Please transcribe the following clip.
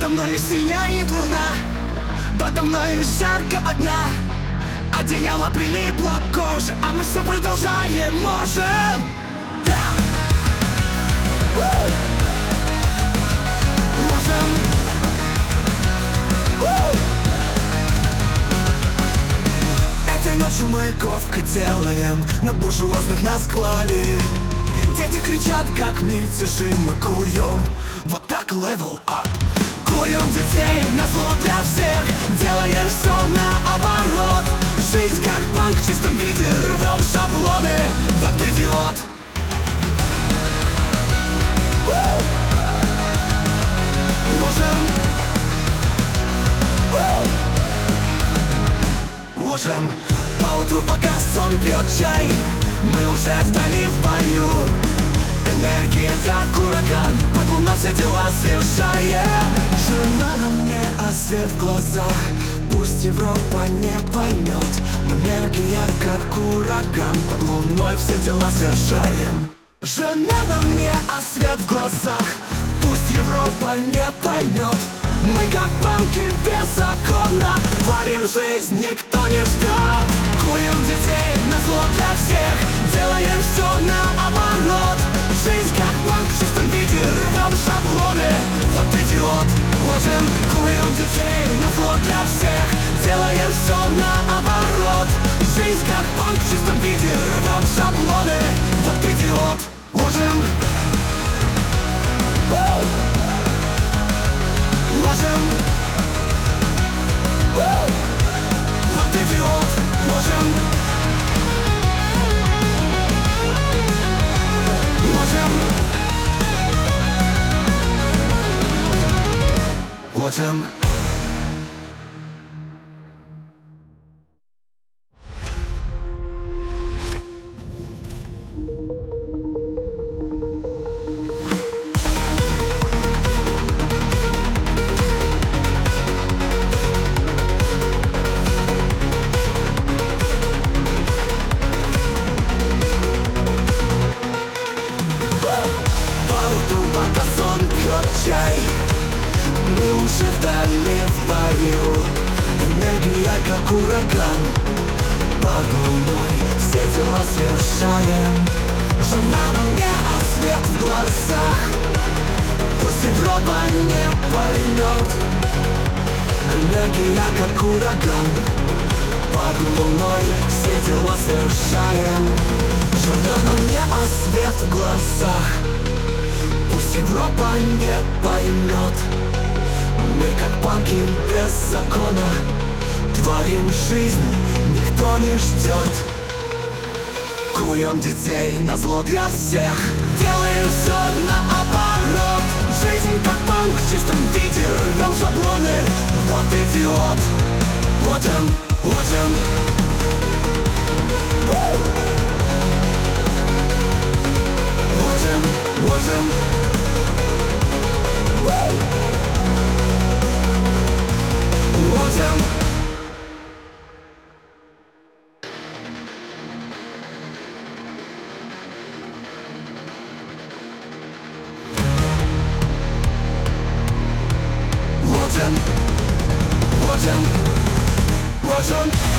мной сияет луна, подо мной жарко одна. Одеяло прилипло к коже, а мы все продолжаем, можем. Да. Можем. Этой ночью мы ковка делаем на буржуазных на склале. Дети кричат, как мятежи, мы курем. Вот так level up. Курим детей на зло для всех, делаем все наоборот. Жизнь как панк в чистом виде, рвем шаблоны. Вот идиот. Можем. Поутру, пока сон пьет чай, мы уже встали в бою. Энергия как ураган, под луной все дела совершаем. Жена на мне, а свет в глазах, пусть Европа не поймет. Энергия как ураган, под луной все дела совершаем. Жена на мне, а свет в глазах, пусть Европа не поймет. Мы как панки без закона, творим жизнь, никто не ждет. Курим детей на зло для всех, делаем все наоборот. Жизнь как панк в чистом виде, рвем шаблоны. Вот идиот. Ложим, курим детей на зло для всех, делаем все наоборот. Жизнь как панк в чистом виде, рвем шаблоны. Вот идиот. Ложим. Можем. Вот идиот. Можем. Можем. Можем. Чай. Мы уже вдали в бою. Энергия как ураган, под луной все дела совершаем. Жена на мне, а свет в глазах, пусть Европа не поймет. Энергия как ураган, под луной все дела совершаем. Жена на мне, а свет в глазах, пусть Европа не поймет. Мы как панки без закона, творим жизнь, никто не ждет. Куем детей на зло для всех, делаем все наоборот. Жизнь как панк в чистом виде, рвем шаблоны. Вот идиот. Ложим, ложим. Ложим, ложим. Ложим. Ложим. Ложим. Ложим.